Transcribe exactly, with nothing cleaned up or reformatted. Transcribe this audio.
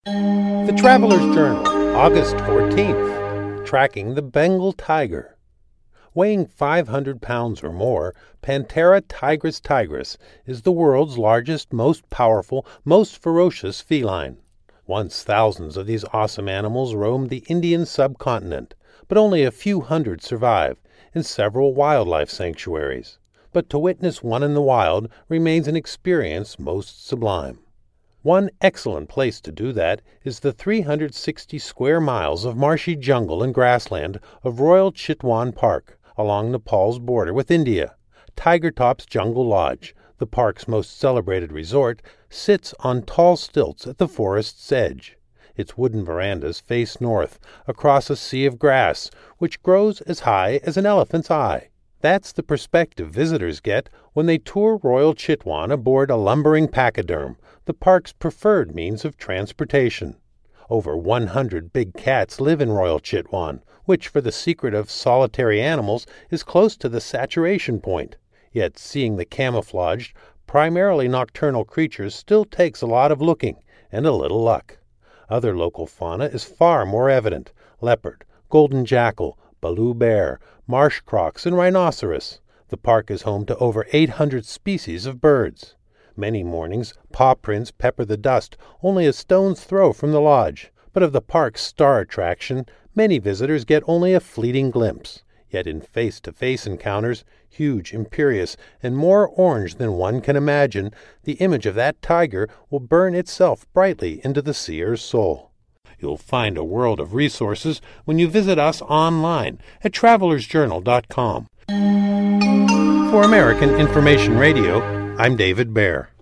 The Traveler's Journal, August fourteenth, Tracking the Bengal Tiger. Weighing five hundred pounds or more, Panthera tigris tigris is the world's largest, most powerful, most ferocious feline. Once thousands of these awesome animals roamed the Indian subcontinent, but only a few hundred survive in several wildlife sanctuaries. But to witness one in the wild remains an experience most sublime. One excellent place to do that is the three hundred sixty square miles of marshy jungle and grassland of Royal Chitwan Park, along Nepal's border with India. Tiger Top's Jungle Lodge, the park's most celebrated resort, sits on tall stilts at the forest's edge. Its wooden verandas face north, across a sea of grass, which grows as high as an elephant's eye. That's the perspective visitors get when they tour Royal Chitwan aboard a lumbering pachyderm, the park's preferred means of transportation. Over one hundred big cats live in Royal Chitwan, which, for the secret of solitary animals, is close to the saturation point. Yet seeing the camouflaged, primarily nocturnal creatures still takes a lot of looking and a little luck. Other local fauna is far more evident: leopard, golden jackal, baloo bear, marsh crocs, and rhinoceros. The park is home to over eight hundred species of birds. Many mornings, paw prints pepper the dust only a stone's throw from the lodge. But of the park's star attraction, many visitors get only a fleeting glimpse. Yet in face-to-face encounters, huge, imperious, and more orange than one can imagine, the image of that tiger will burn itself brightly into the seer's soul. You'll find a world of resources when you visit us online at travelers journal dot com. For American Information Radio, I'm David Baer.